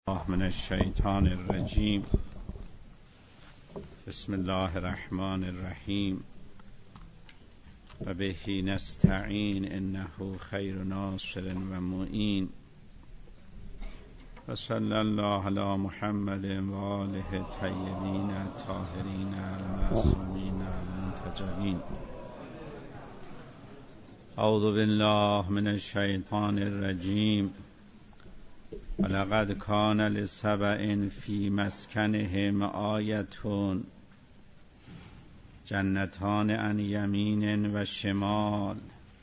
من الشیطان الرجیم. بسم الله الرحمن الرحیم و بهی نستعین انه خیر ناصر و معین و صلی الله علی محمد و آله طیبین الطاهرین المعصومین المنتجبین. اعوذ بالله من الشیطان الرجیم. ولقد کان لسبع فی مسکنهم آیة جنتان عن یمین و شمال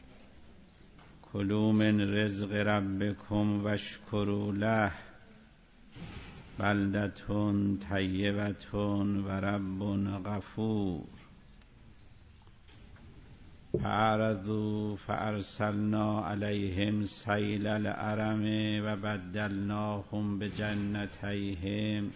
کلوا من رزق ربکم واشکروا له بلدة طیبة و رب غفور. فأعرضوا فأرسلنا عليهم سيل العرم وبدلناهم بجنتيهم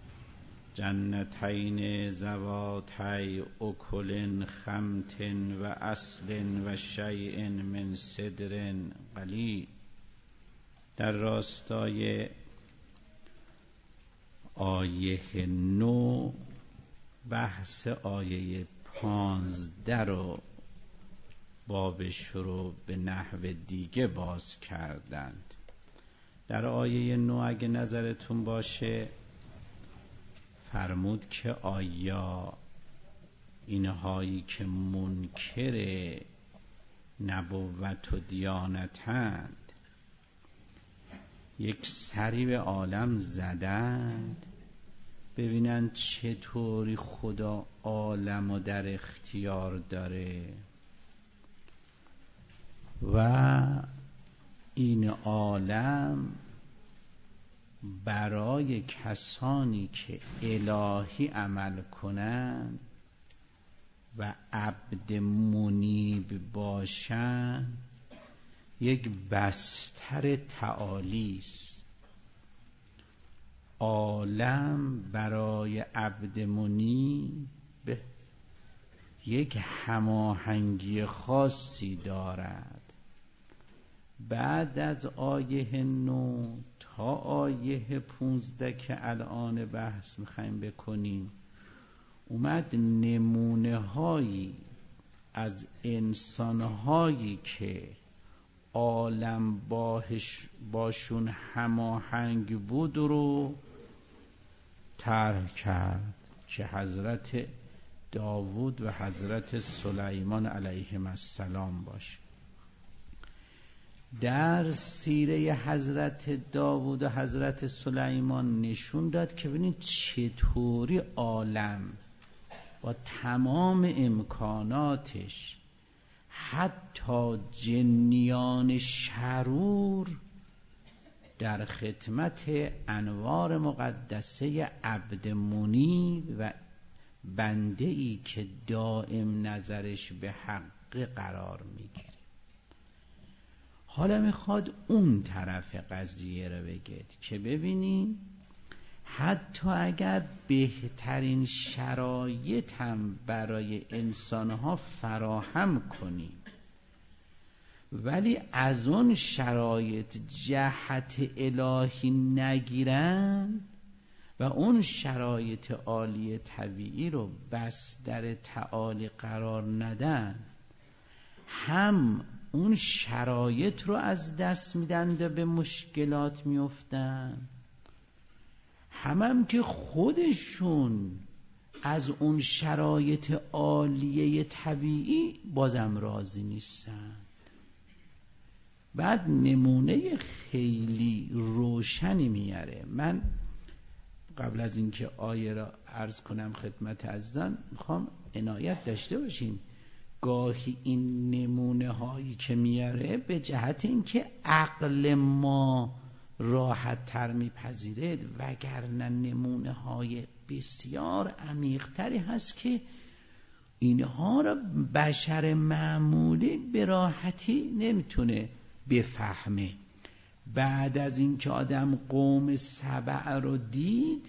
جنتين ذواتي أكل خمط وعسل وشيء من سدر قلیل. در راستای آیه 9 بحث آیه 15 رو بابش رو به نحو دیگه باز کردند. در آیه 9 اگه نظرتون باشه فرمود که آیا اینهایی که منکر نبوت و دیانتند یک سری به عالم زدند ببینن چطوری خدا عالم رو در اختیار داره و این عالم برای کسانی که الهی عمل کنند و عبد منیب باشند یک بستر تعالی است. عالم برای عبد منیب یک هماهنگی خاصی دارد. بعد از آیه 9 تا آیه 15 که الان بحث میخوایم بکنیم اومد نمونه هایی از انسان هایی که عالم باشون هماهنگ بود رو طرح کرد که حضرت داوود و حضرت سلیمان علیهم السلام باشه. در سیره حضرت داوود و حضرت سلیمان نشون داد که ببینید چطوری عالم با تمام امکاناتش حتی جنیان شرور در خدمت انوار مقدسه عبد منیب و بنده ای که دائم نظرش به حق قرار میگیره. حالا میخواد اون طرف قضیه رو بگید که ببینین حتی اگر بهترین شرایط هم برای انسانها فراهم کنیم ولی از اون شرایط جهت الهی نگیرن و اون شرایط عالی طبیعی رو بستر تعالی قرار ندن، هم اون شرایط رو از دست میدن و به مشکلات میفتن، هم که خودشون از اون شرایط عالیه طبیعی بازم راضی نیستن. بعد نمونه خیلی روشنی میاره. من قبل از اینکه آیه را عرض کنم خدمت عزیزان میخوام عنایت داشته باشین گاهی این نمونه هایی که میاره به جهت اینکه عقل ما راحت تر میپذیره، وگرنه نمونه های بسیار عمیق تری هست که اینها را بشر معمولی به راحتی نمیتونه بفهمه. بعد از اینکه آدم قوم سبع رو دید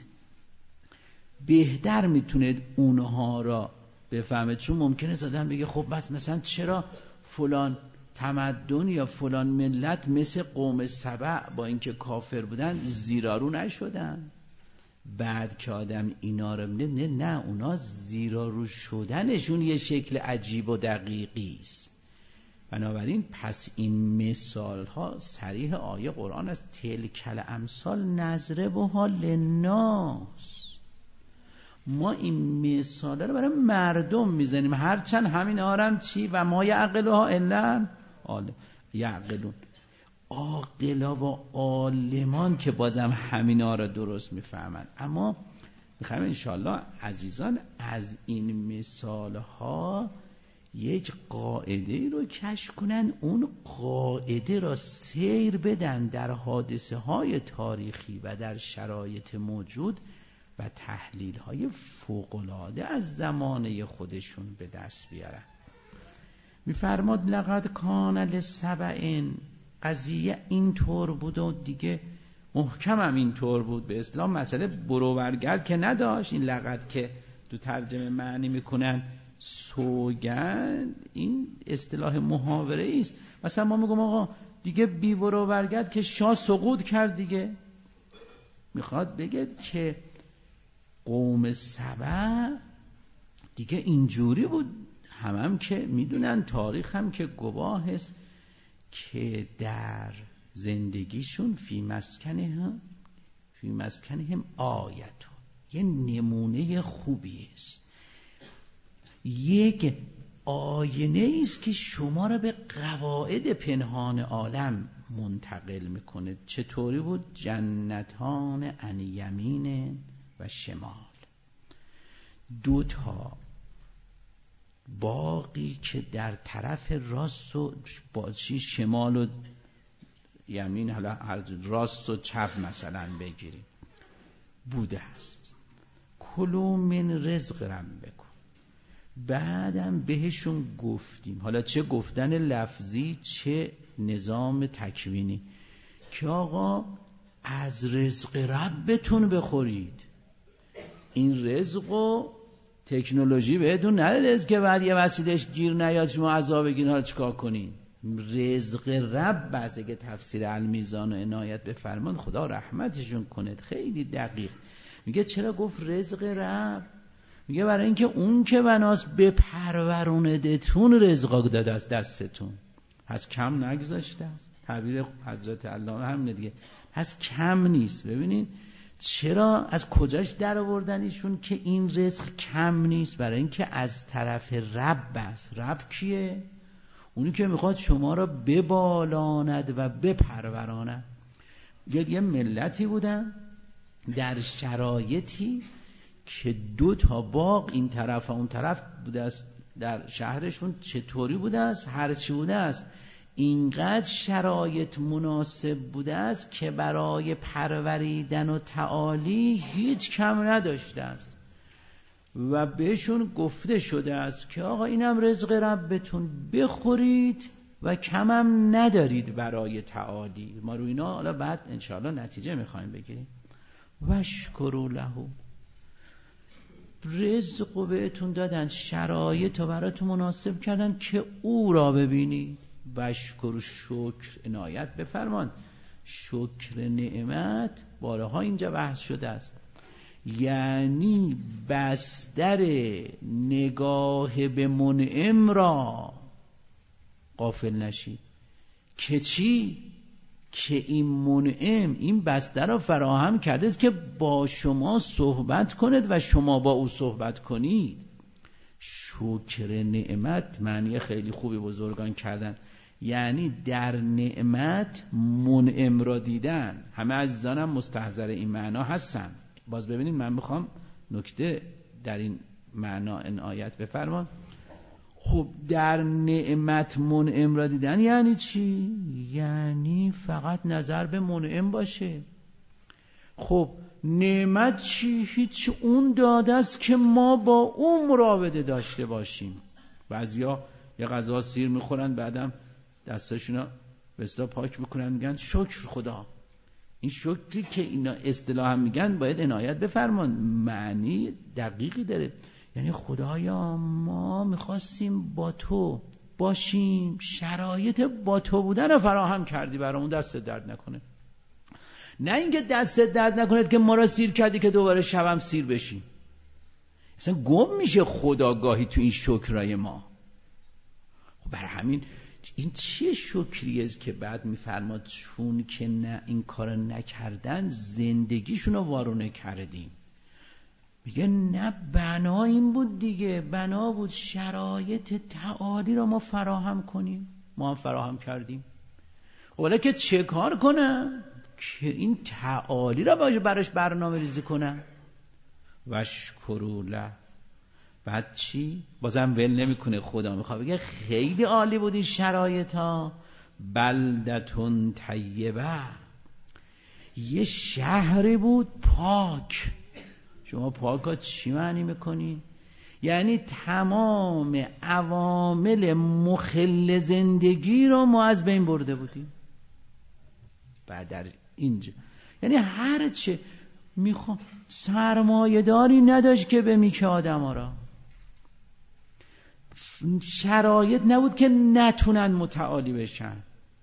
بهتر میتونه اونها را بفهمه، چون ممکنه آدم بگه خب بس مثلا چرا فلان تمدن یا فلان ملت مثل قوم سبع با اینکه کافر بودن زیرارو نشدن. بعد که آدم اینا رو می‌بینه نه، اونا زیرارو شدنشون یه شکل عجیب و دقیقی است. بنابراین پس این مثال ها صریح آیه قرآن است، تلک الامثال نضربها للناس. ما این مثال رو برای مردم میزنیم، هرچند همین آرم چی و ما یعقلها الا یعقلون. عاقلا و عالمان که بازم همینا رو درست میفهمن. اما میخوایم انشاءالله عزیزان از این مثال ها یک قاعده رو کشف کنن، اون قاعده را سیر بدن در حادثه های تاریخی و در شرایط موجود و تحلیل های فوق‌العاده از زمانه خودشون به دست بیارن. میفرماد لقد کان لسبع، قضیه اینطور بود و دیگه محکم هم اینطور بود. به اصطلاح مسئله برآورگرد که نداشت. این لقد که تو ترجمه معنی میکنن سوگند، این اصطلاح محاوره است. مثلا ما میگم آقا دیگه بی برآورگرد که شاه سقوط کرد دیگه. میخواد بگه که قوم سبع دیگه اینجوری بود. هم که میدونن، تاریخ هم که گواه است که در زندگیشون فی مسکنهم آیتون، یه نمونه خوبی است، یک آینه است که شما را به قواعد پنهان عالم منتقل میکنه. چطوری بود؟ جنتان عن یمین و شمال، دوتا باقی که در طرف راست و شمال و یمین، حالا راست و چپ مثلا بگیریم، بوده است. کلوا من رزق ربکم. بعدم بهشون گفتیم، حالا چه گفتن لفظی چه نظام تکوینی، که آقا از رزق ربتون بخورید. این رزق و تکنولوژی بهتون نداده که بعد یه وسیلش گیر نیاد شما عذاب بگیرین. حالا چیکار کنین؟ رزق رب بسه که تفسیر المیزان و عنایت بفرمان، خدا رحمتشون کنه، خیلی دقیق میگه. چرا گفت رزق رب؟ میگه برای اینکه اون که بناس به پروروندتون رزقا داده است دستتون، پس کم نگذاشته است. تعبیر حضرت علامه همینه دیگه، پس کم نیست. ببینین چرا از کجاش در آوردن ایشون که این رزق کم نیست؟ برای اینکه از طرف رب است. رب کیه؟ اونی که میخواد شما را ببالاند و بپروراند. یه ملتی بودن در شرایطی که 2 باغ این طرف و اون طرف بوده است در شهرشون. چطوری بوده است؟ هرچی بوده است اینقدر شرایط مناسب بوده است که برای پروریدن و تعالی هیچ کم نداشته است و بهشون گفته شده است که آقا اینم رزق ربتون، بخورید و کمم ندارید برای تعالی. ما رو اینا حالا بعد انشاءالله نتیجه میخوایم بگیریم. وشکروا له، رزق رو بهتون دادن، شرایط رو براتون مناسب کردن که او را ببینید. وشکر، شکر عنایت بفرمان. شکر نعمت بارها اینجا بحث شده است، یعنی بستر نگاه به منعم را غافل نشید. که چی؟ که این منعم این بستر را فراهم کرده است که با شما صحبت کند و شما با او صحبت کنید. شکر نعمت معنی خیلی خوبی بزرگان کردن، یعنی در نعمت منعم را دیدن. همه عزیزانم مستحضر این معنا هستن. باز ببینید من میخوام نکته در این معنا عنایت بفرمان. خب در نعمت منعم را دیدن یعنی چی؟ یعنی فقط نظر به منعم باشه. خب نعمت چی؟ هیچ، اون داده است که ما با اون مراوده داشته باشیم. بعضیا یه غذا سیر میخورن بعدم دستاشونو به اصطلاح پاک میکنن، میگن شکر خدا. این شکری که اینا اصطلاحا میگن باید عنایت بفرمان، معنی دقیقی داره. یعنی خدایا ما میخواستیم با تو باشیم، شرایط با تو بودن رو فراهم کردی برامون، دست درد نکنه. نه اینکه دست درد نکنه که ما را سیر کردی که دوباره شبم سیر بشیم. اصلا گم میشه خودآگاهی تو این شکرای ما. برای همین این چیه شکریه که بعد میفرماد چون که نه این کار نکردن زندگیشون رو وارونه کردیم. میگه نه بنا این بود دیگه، بنا بود شرایط تعالی رو ما فراهم کنیم، ما هم فراهم کردیم. ولی که چه کار کنم که این تعالی رو براش برنامه ریزی کنم. وشکروا له. بعد چی؟ بازم ول نمیکنه، خدا میخواد بگه خیلی عالی بود این شرایطا. بلدتون طیبه، یه شهری بود پاک. شما پاکا چی معنی میکنی؟ یعنی تمام عوامل مخل زندگی رو ما از بین برده بودیم. بعد در اینجا یعنی هر چه میخوام، سرمایه داری نداشت که به میکه آدم ها را، شرایط نبود که نتونن متعالی بشن.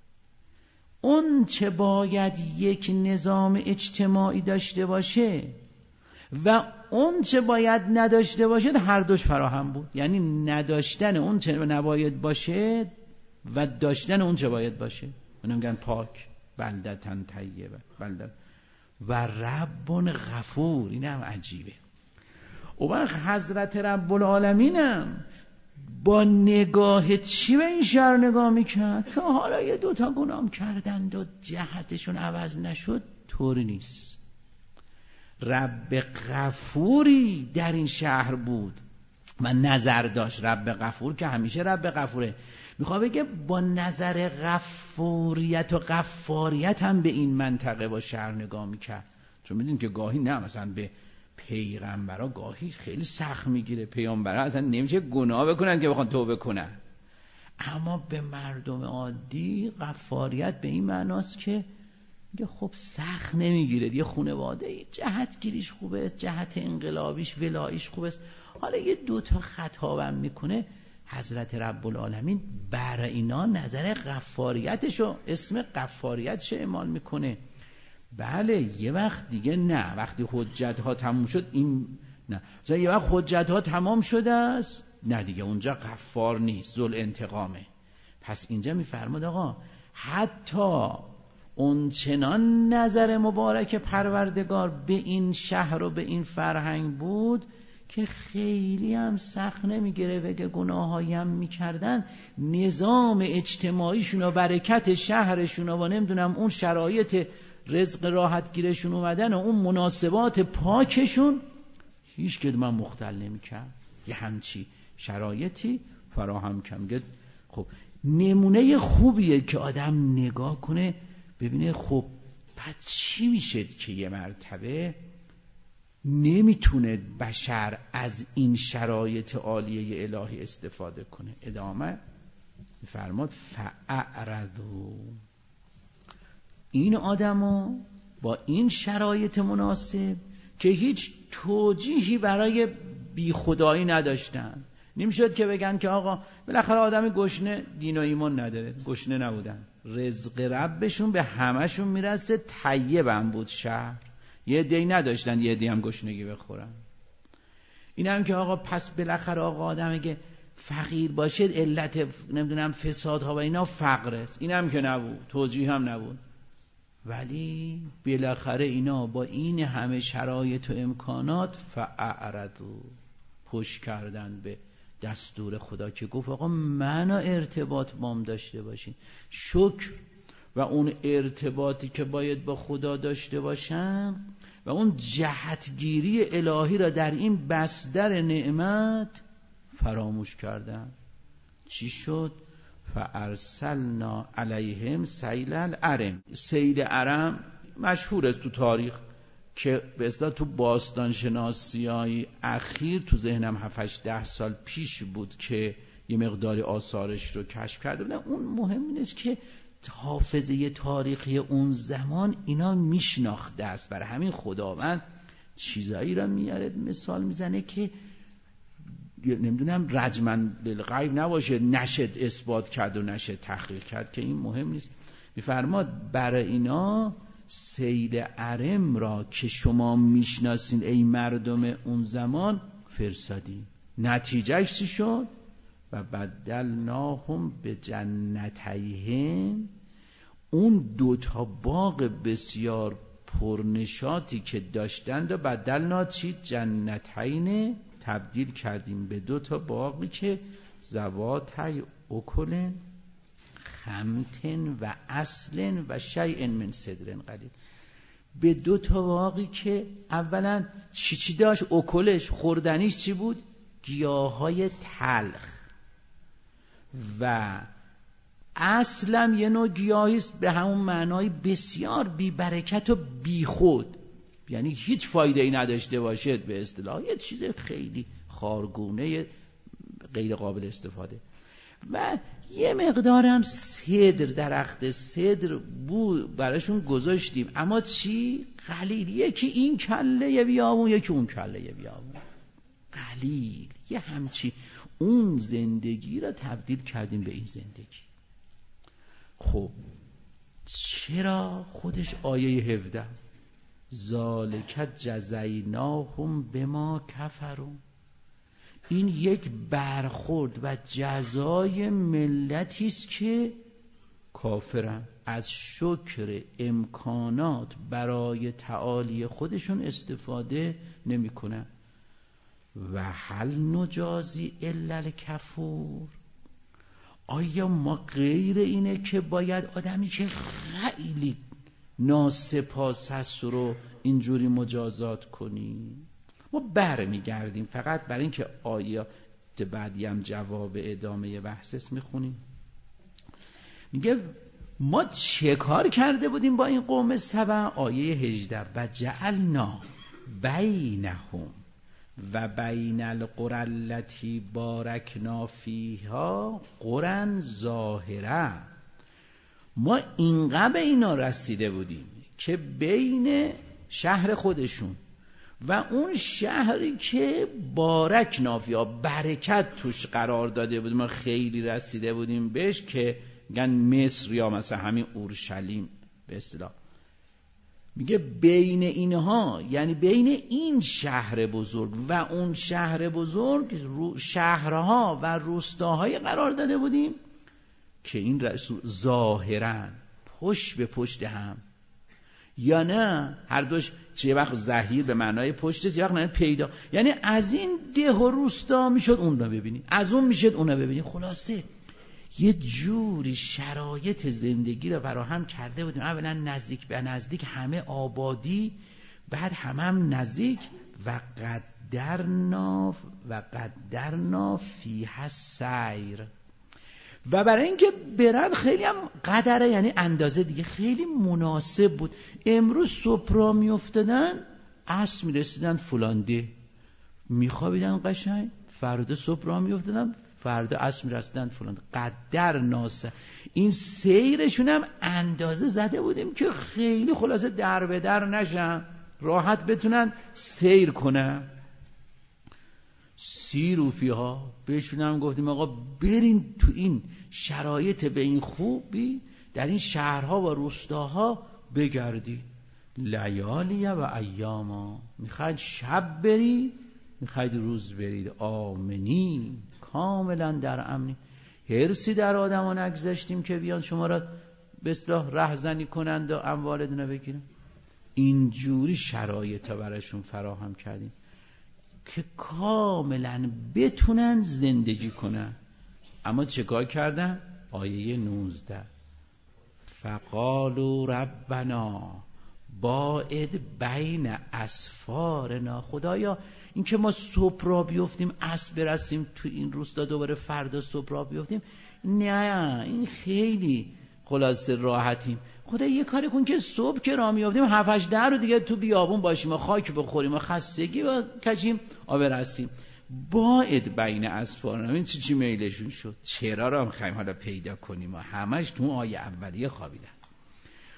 اون چه باید یک نظام اجتماعی داشته باشه و اون چه باید نداشته باشه هر دوش فراهم بود. یعنی نداشتن اون چه نباید باشه و داشتن اون چه باید باشه. اونم میگن پاک، بلدتن طیبه، بلدت و رب غفور. اینم عجیبه. و وقت حضرت رب العالمینم با نگاه چی به این شهر نگاه میکرد که حالا یه دوتا گناه کردند و جهتشون عوض نشد؟ طوری نیست. رب غفوری در این شهر بود و نظر داشت. رب غفور که همیشه رب غفوره، میخواد بگه با نظر غفوریت و غفاریت هم به این منطقه با شهر نگاه میکرد. چون میدونیم که گاهی نه، مثلا به پیغمبرها گاهی خیلی سخت میگیره، پیغمبرها اصلا نمیشه گناه بکنن که بخوان توبه کنن، اما به مردم عادی غفاریت به این معناست که میگه خب سخت نمیگیره دیگه، خانواده جهت گیریش خوبه، جهت انقلابیش ولایش خوبه، حالا یه دوتا خطابم میکنه. حضرت رب العالمین بر اینا نظر غفاریتشو، اسم غفاریتشو اعمال میکنه. بله یه وقت دیگه نه، وقتی حجت ها تموم شد این نه، مثلا یه وقت حجت ها تمام شده است، نه دیگه اونجا غفار نیست، ذل انتقامه. پس اینجا میفرماد آقا حتی اون چنان نظر مبارک پروردگار به این شهر و به این فرهنگ بود که خیلی هم سخت نمیگیره بگه گناهایی هم میکردن، نظام اجتماعیشون و برکت شهرشون و نمیدونم اون شرایط رزق راحت گیرشون اومدن و اون مناسبات پاکشون هیچ کدوم مختل نمیکرد. یه همچی شرایطی فراهم کم. خب نمونه خوبیه که آدم نگاه کنه ببینه خب پس چی میشه که یه مرتبه نمیتونه بشر از این شرایط عالیه الهی استفاده کنه. ادامه فرماد فاعرضوا، این آدمو با این شرایط مناسب که هیچ توجیهی برای بی خدایی نداشتن، نمیشد که بگن که آقا بالاخره آدم گشنه دین و ایمان نداره، گشنه نبودن، رزق ربشون به همشون میرسه، طیب هم بود شهر، یه عده‌ای نداشتن یه عده‌ای هم گشنگی بخورن. این هم که آقا پس بالاخره آقا آدم اگه فقیر باشه علت نمیدونم فسادها و اینا فقر است، این هم که نبود، توجیه هم نبود. ولی بالاخره اینا با این همه شرایط و امکانات فاعرضوا، پشت کردن به دستور خدا که گفت آقا منو ارتباط بام داشته باشین. شکر و اون ارتباطی که باید با خدا داشته باشن و اون جهتگیری الهی را در این بستر نعمت فراموش کردن. چی شد؟ فارسلنا علیهم سیل العرم. سیل عرم مشهور است تو تاریخ که به اصطلاح تو باستان شناسی‌های اخیر تو ذهنم 7-8 سال پیش بود که یه مقداری آثارش رو کشف کرده بودم. اون مهم نیست که حافظه تاریخی اون زمان اینا میشناخته است، برای همین خداوند چیزایی را میاره مثال میزنه که نمیدونم رجمن للغیب نباشه، نشد اثبات کرد و نشد تحقیق کرد که این مهم نیست. میفرماد برای اینا سیل عرم را که شما میشناسین ای مردم اون زمان فرستادیم. نتیجهش چی شد؟ و بدلناهم به جنتیهم، اون دوتا باغ بسیار پرنشاطی که داشتند و بدلنا چی؟ جنتین، تبدیل کردیم به دوتا باغی که ذواتای اکلن خمتن و اصلن و شیء من صدرن قلیل. به دوتا باغی که اولا چی داشت؟ اکلش خوردنیش چی بود؟ گیاهای تلخ، و اصلا یه نوع گیاهیست به همون معنای بسیار بی برکت و بی خود، یعنی هیچ فایده ای نداشته باشد، به اصطلاح یه چیز خیلی خارگونه غیر قابل استفاده. و یه مقدارم صدر، درخت صدر بود براشون گذاشتیم، اما چی؟ قلیل. یکی این کله بیابون، یکی اون کله بیابون، قلیل. یه همچی اون زندگی را تبدیل کردیم به این زندگی. خب چرا؟ خودش آیه 17 ذالک جزیناهم بما کفروا، این یک برخورد و جزای ملتی است که کافرن، از شکر امکانات برای تعالی خودشون استفاده نمی‌کنن. و هل نجازی الا الکفور، آیا ما غیر اینه که باید آدمی که خیلی ناسپاس هست رو اینجوری مجازات کنیم؟ ما برمیگردیم فقط برای اینکه آیات بعدی هم جواب ادامه بحث میخونیم. میگه ما چه کار کرده بودیم با این قوم سبع؟ آیه 18 و جعلنا بینهم و بین القری التی بارکنا فیها قرى ظاهره. ما اینقدر به اینا رسیده بودیم که بین شهر خودشون و اون شهری که بارکنا فیها، برکت توش قرار داده بودیم، ما خیلی رسیده بودیم بهش، که میگن مصر یا مثلا همین اورشلیم به اصطلاح. میگه بین اینها، یعنی بین این شهر بزرگ و اون شهر بزرگ شهرها و روستاهای قرار داده بودیم که این رسول ظاهرا پشت به پشت هم، یا نه هر دوش چه وقت ظهیر به معنای پشت است، یا وقت معنای پیدا، یعنی از این ده و روستا میشد اون رو ببینی، از اون میشد اون رو ببینی. خلاصه یه جوری شرایط زندگی رو فراهم کرده بودیم، اولا نزدیک به نزدیک همه آبادی، بعد هم نزدیک. و قدرنا فیها السیر، و برای اینکه برد خیلی هم قدره، یعنی اندازه دیگه خیلی مناسب بود. امروز صبح را می افتادن، عصر می رسیدن فلانده، می خوابیدن قشنگ، فردا صبح را می افتادن، فردا عصر می رسیدن فلانده. قدر ناسه، این سیرشون هم اندازه زده بودیم که خیلی خلاصه در به در نشن، راحت بتونن سیر کنن. سیروا فیها، بهشون هم گفتیم آقا برین تو این شرایط به این خوبی در این شهرها و روستاها بگردید. لیالی و ایاما، میخواید شب برید میخواید روز برید، آمنی کاملا در امنی. هرسی در آدمان نگذاشتیم که بیان شما را به اصطلاح رهزنی کنند و اموالتون رو بگیرن. اینجوری شرایط براشون فراهم کردیم که کاملا بتونن زندگی کنن. اما چیکار کردن؟ آیه 19 فقالوا ربنا باعد بین اسفارنا، خدایا این که ما صبح را بیفتیم عصر برسیم تو این روستا، دوباره فردا صبح را بیفتیم، نه این خیلی خلاصه راحتیم. خدا یه کاری کن که صبح که راه میافتیم 7-8 رو دیگه تو بیابون باشیم و خاک بخوریم و خستگی و کشیم آب رسیم. باعد بین اسفارنا، این چی میلشون شد؟ چرا را میخوایم حالا پیدا کنیم و همش تو آیه اولیه خوابیدن.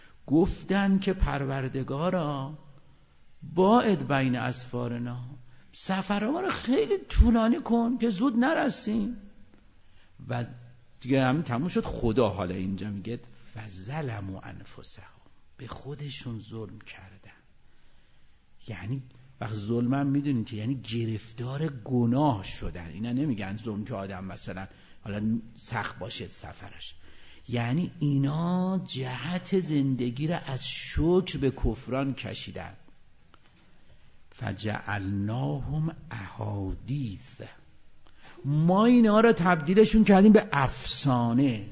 گفتن که پروردگارا باعد بین اسفارنا، سفر ما رو خیلی طولانی کن که زود نرسیم. و دیگه همین تموم شد. خدا حالا اینجا میگه فظلموا انفسهم، به خودشون ظلم کردن. یعنی وقت ظلمم میدونین که یعنی گرفتار گناه شدن. اینا نمیگن ظلم که آدم مثلا حالا سخت باشه سفرش، یعنی اینا جهت زندگی را از شکر به کفران کشیدن. فجعلناهم احادیث، ما اینا را تبدیلشون کردیم به افسانه.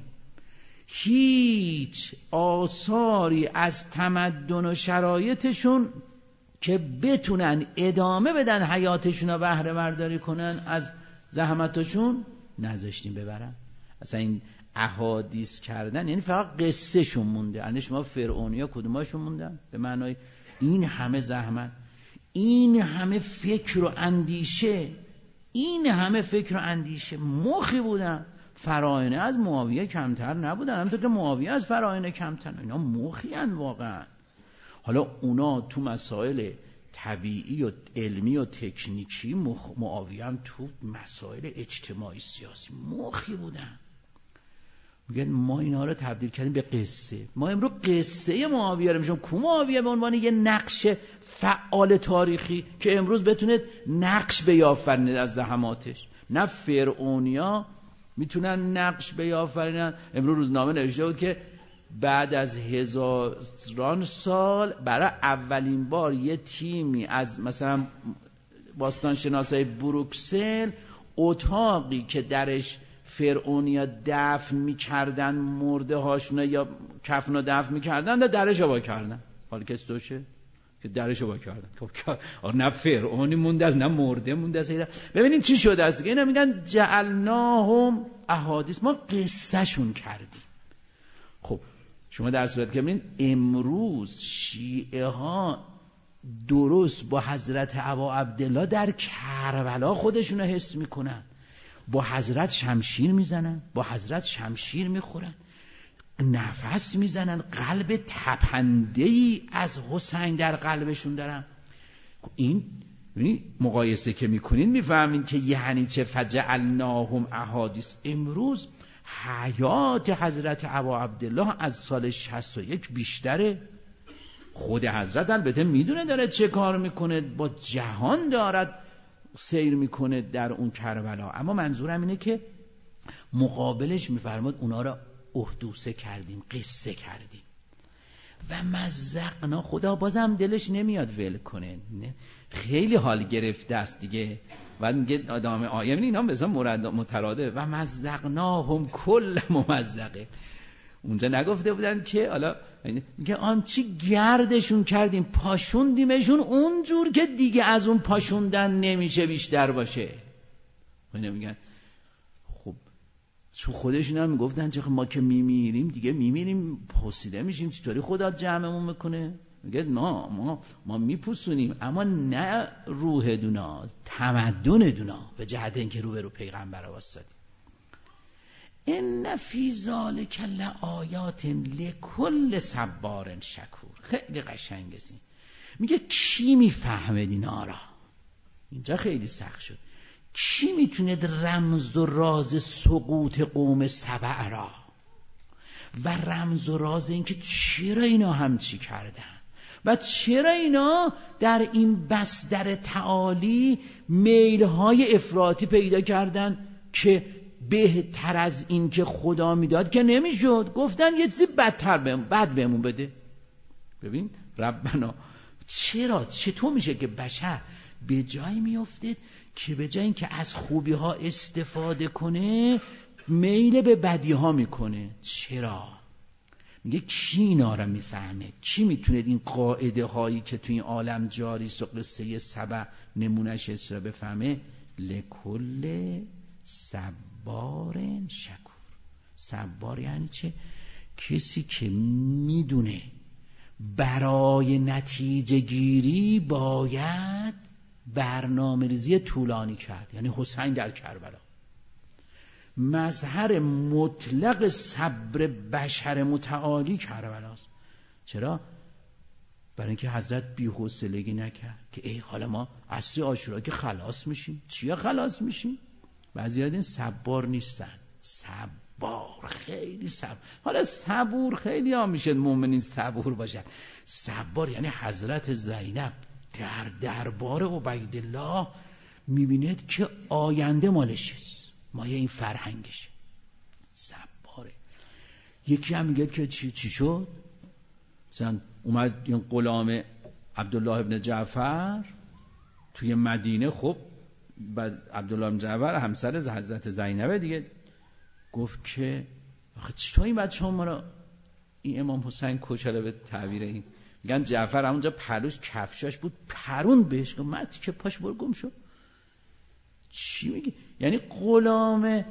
هیچ آثاری از تمدن و شرایطشون که بتونن ادامه بدن حیاتشون رو بهره برداری کنن از زحمتشون نذاشتیم ببرن. اصلا این احادیث کردن یعنی فقط قصه شون مونده. یعنی شما فرعونیا کدوماشون موندن؟ به معنای این همه زحمت، این همه فکر و اندیشه، این همه فکر و اندیشه مخی بودن. فراعنه از معاویه کمتر نبودن، همونطور که معاویه از فراعنه کمتر. اینا مخی ان واقعا. حالا اونا تو مسائل طبیعی و علمی و تکنیکی، معاویه هم تو مسائل اجتماعی سیاسی مخی بودن. میگن ما اینا رو تبدیل کردیم به قصه. ما امروز قصه معاویه رو میشیم. کو معاویه به عنوان یه نقش فعال تاریخی که امروز بتونه نقش بیافرینه از زحماتش. نه فرعونیا میتونن نقش بیافرینن. امروز روزنامه نوشته بود که بعد از هزاران سال برای اولین بار یه تیمی از مثلا باستانشناسای بروکسل اتاقی که درش فرعونیا دفن میکردن مرده هاشون یا کفن رو دفن میکردن درش رو با کردن. حالا کسی توشه که درش رو با کردن. نه فرعونی مونده از نه مرده مونده از. ببینید چی شده است دیگه. اینا میگن جعلناهم احادیث، ما قصه شون کردیم. خب شما در صورت که ببینید امروز شیعه ها درست با حضرت ابا عبدالله در کربلا خودشون رو حس میکنن، با حضرت شمشیر میزنن، با حضرت شمشیر میخورن، نفس میزنن، قلب تپنده‌ای از حسین در قلبشون دارن. این مقایسه که میکنین میفهمین که یعنی چه فجعلناهم احادیث. امروز حیات حضرت ابا عبدالله از سال 61 بیشتره. خود حضرت البته میدونه داره چه کار میکنه، با جهان دارد سیر میکنه در اون کربلا، اما منظورم اینه که مقابلش میفرماد اونا را احدوثه کردیم، قصه کردیم. و مزقنا، خدا بازم دلش نمیاد ول کنه، خیلی حال گرفته است دیگه. بعد میگه آدم آیه اینا مثلا متراده و مزقناهم کل ممزقه. اونجا نگفته بودن که حالا میگه آنچی گردشون کردیم پاشوندیمشون اونجور که دیگه از اون پاشوندن نمیشه بیشتر باشه. اینا میگن خب چون خودشون هم میگفتن چه ما که میمیریم دیگه میمیریم پوسیده میشیم، چطوری خدا جمعمون میکنه؟ میگه ما میپوسونیم، اما نه روح دونا، تمدن دونا، به جهت اینکه رو به رو پیغمبر واسطیم. ان فی ذلک لآیات لکل صبار شکور. خیلی قشنگه. میگه کی میفهمه اینا را؟ اینجا خیلی سخت شد. کی میتونه رمز و راز سقوط قوم سبع را و رمز و راز این که چرا اینا همچی کردن و چرا اینا در این بستر تعالی میلهای افراطی پیدا کردن که بهتر از این که خدا میداد که نمیشد، گفتن یه چیزی بد بهمون بده. ببین ربنا چطور میشه که بشر به جایی میفته که به جای این که از خوبی ها استفاده کنه میل به بدی ها میکنه؟ چرا؟ میگه کی اینا رو میفهمه؟ کی میتونه این قاعده هایی که توی این عالم جاری است و قصه سبع نمونش است رو بفهمه؟ لکل صبار شکور. صبار یعنی چه؟ کسی که میدونه برای نتیجه گیری باید برنامه ریزی طولانی کرد. یعنی حسین در کربلا مظهر مطلق صبر بشر متعالی کربلاست. چرا؟ برای اینکه حضرت بی‌حوصلگی نکرد که ای حالا ما عصر عاشورا که خلاص میشیم. چیا خلاص میشیم؟ بعضی این صبار نیستن. صبار، خیلی صبر. حالا صبور خیلی ها میشه مومنین صبور باشن. صبار یعنی حضرت زینب در دربار عبیدالله میبیند که آینده مالشیست، مایه این فرهنگشه. صباره. یکی هم میگه که چی شد؟ مثلا اومد این غلام عبدالله ابن جعفر توی مدینه، خب بعد عبدالله ابن جعفر همسر حضرت زینب دیگه، گفت که آخه چطور این بچه ما رو این امام حسین کشله، به تعبیر این میگن جعفر همونجا پلوش کفشاش بود پرون بهش، گفت مرد که پاش برو گم شو. چی میگه؟ یعنی غلام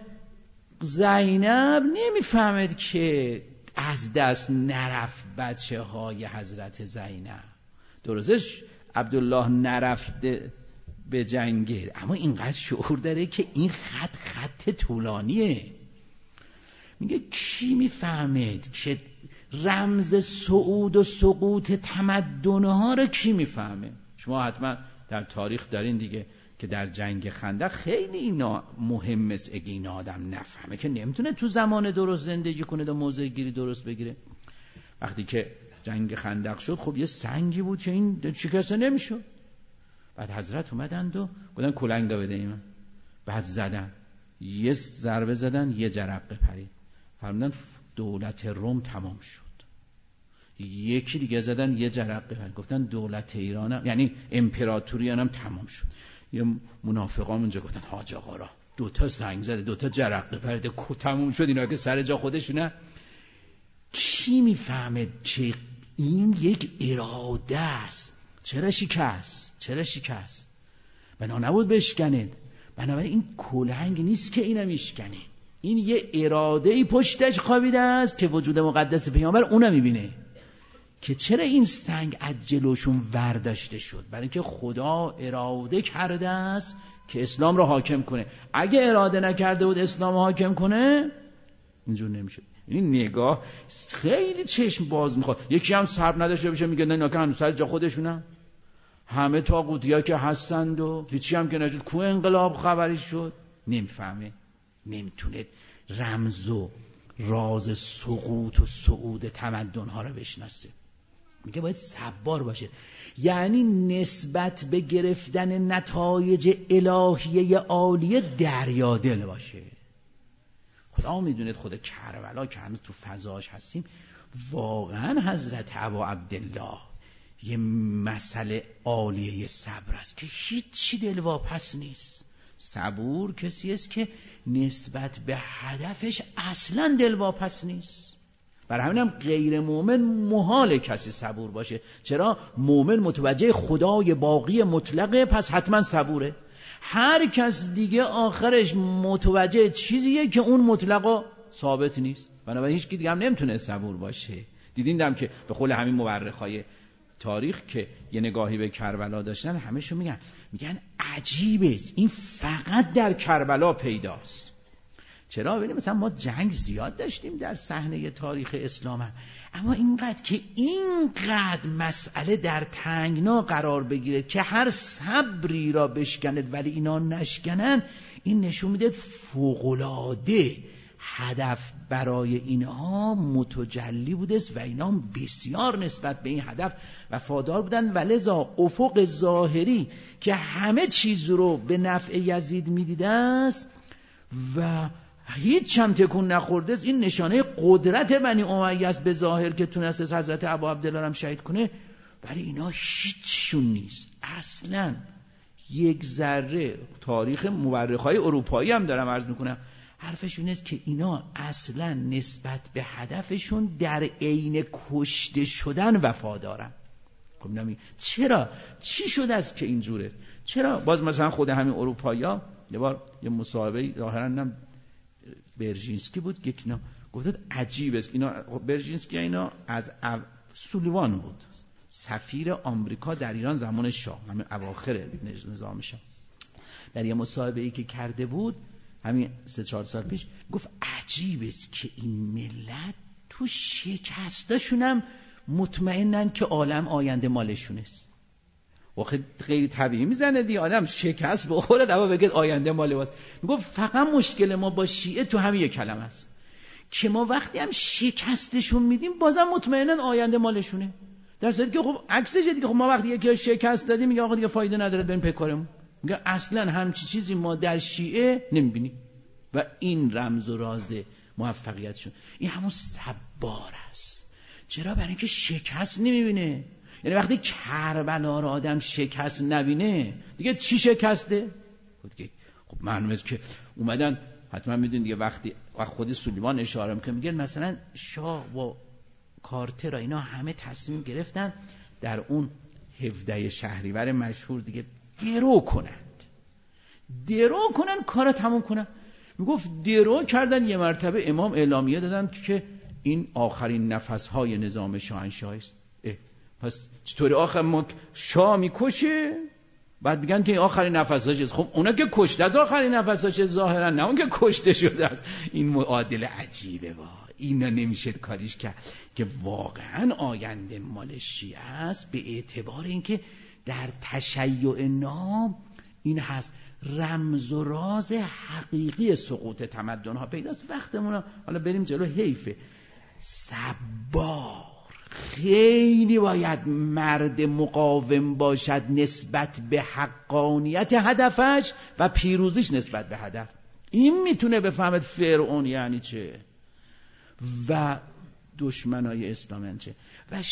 زینب نمیفهمد که از دست نرفت بچه های حضرت زینب. درستش عبدالله نرفته به جنگه، اما اینقدر شعور داره که این خط طولانیه. میگه کی میفهمد که رمز صعود و سقوط تمدنها رو کی میفهمه؟ شما حتما در تاریخ دارین دیگه که در جنگ خندق خیلی اینا مهمه. اگه این آدم نفهمه که نمیتونه تو زمان درست زندگی کنه و موضع گیری درست بگیره. وقتی که جنگ خندق شد خب یه سنگی بود که این شکسته نمیشد. بعد حضرت اومدند و گفتن کلنگ دا بده ایمان. بعد زدن، یه ضربه زدن، یه جرقه پرید، فرمودن دولت روم تمام شد. یکی دیگه زدن، یه جرقه پرید، گفتن دولت ایران یعنی امپراتوری هم تمام شد. یه منافقان اونجا گفتن حاج آقا را دوتا سنگ زده، دوتا جرقه پرید، تموم شد. اینا که سر جا خودشونه. کی میفهمه که این یک اراده است؟ چرا شکست؟ بنا نبود بشکنید. بنابراین این کلنگ نیست که اینم میشکنه، این یه اراده ای پشتش خوابیده است که وجود مقدس پیامبر اونم میبینه که چرا این سنگ از جلوشون ورداشته شد. برای اینکه خدا اراده کرده است که اسلام رو حاکم کنه. اگه اراده نکرده بود اسلام رو حاکم کنه اینجور نمیشه. این نگاه خیلی چشم باز میخواد. یکی هم صبر نداشته باشه میگه نه که هنوز سر جا خودشونم، همه طاغوتیا که هستند و هیچی هم که نشد، کو انقلاب خبری شد. نمیفهمه، نمیتونه رمز و راز سقوط و صعود تمدن‌ها رو بشناسه. میگه باید صبار باشه، یعنی نسبت به گرفتن نتایج الهیه عالیه دریادل باشه. خدا میدونه خود کربلا که هنوز تو فضاش هستیم، واقعا حضرت ابا عبدالله یه مسئله عالیه صبر است که هیچی دلواپس نیست. صبور کسی است که نسبت به هدفش اصلا دلواپس نیست. برای همینم غیر مومن محال کسی صبور باشه. چرا؟ مومن متوجه خدای باقی مطلقه، پس حتما صبوره. هر کس دیگه آخرش متوجه چیزیه که اون مطلقا ثابت نیست، بنابراین هیچ کی دیگه هم نمیتونه صبور باشه. دیدین که به قول همین مورخای تاریخ که یه نگاهی به کربلا داشتن، همه‌شون میگن عجیبه این فقط در کربلا پیداست. چرا؟ ببینید مثلا ما جنگ زیاد داشتیم در صحنه تاریخ اسلام، اما اینقدر که اینقدر مسئله در تنگنا قرار بگیره که هر صبری را بشکند ولی اینا نشکنن، این نشون میده فوق‌العاده هدف برای اینها متجلی بوده و اینا بسیار نسبت به این هدف وفادار بودن. ولذا افق ظاهری که همه چیز رو به نفع یزید میدیده است و هیچ هم تکون نخورده است، این نشانه قدرت بنی امیه است به ظاهر که تونست حضرت ابا عبدالله هم شهید کنه، ولی اینا هیچشون نیست اصلا. یک ذره تاریخ مورخای اروپایی هم دارم عرض میکنم، حرفشون است که اینا اصلا نسبت به هدفشون در عین کشته شدن وفادارن. خب چرا؟ چی شده است که اینجوره؟ چرا؟ باز مثلا خود همین اروپایی‌ها یه بار یه مصاحبه ظاهراً برژینسکی بود که اینا گفت عجیب است، اینا برژینسکی اینا از سولیوان بود، سفیر آمریکا در ایران زمان شاه، همین اواخر نظام شاه، در یه مصاحبه‌ای که کرده بود همین 3-4 سال پیش، گفت عجیب است که این ملت تو شکستاشون هم مطمئنن که عالم آینده مالشونه است. واقعا غیر طبیعی میزنه دی آدم شکست بخوره دوا بگه آینده مال ماست. میگفت فقط مشکل ما با شیعه تو همین یک کلمه است که ما وقتی هم شکستشون میدیم بازم مطمئنن آینده مالشونه، در صورتی که خب عکسشه دیگه. خب ما وقتی یکی شکست دادیم میگه آقا دیگه فایده نداره بریم پیکارمون. میگه اصلا همچی چیزی ما در شیعه نمیبینیم و این رمز و راز موفقیتشون. این همون صبار است. چرا؟ برای اینکه شکست نمیبینه. یعنی وقتی کربلا رو آدم شکست نبینه دیگه چی شکسته؟ خب معلومه که اومدن حتما میدونید دیگه وقتی خود سلیمان اشاره میکنه میگه مثلا شاه و کارتر اینا همه تصمیم گرفتن در اون 17 شهریور مشهور دیگه درو کنن کارا تموم کنن. میگفت درو کردن، یه مرتبه امام اعلامیه دادن که این آخرین نفسهای نظام شاهنشاهی است. پس چطوری آخر ما شاه میکشه بعد میگن که این آخرین نفساش است؟ خب اونا که کشته از آخرین نفساش ظاهرا، نه اون که کشته شده است. این معادله عجیبه اینا نمیشه کاریش کرد که واقعا آینده مال شیعه است به اعتبار اینکه در تشیع نام این هست رمز و راز حقیقی سقوط تمدن ها پیداست. وقتمون حالا بریم جلو حیفه. صبار خیلی باید مرد مقاوم باشد نسبت به حقانیت هدفش و پیروزیش نسبت به هدف. این میتونه بفهمد فرعون یعنی چه و دشمنای اسلام یعنی چه. و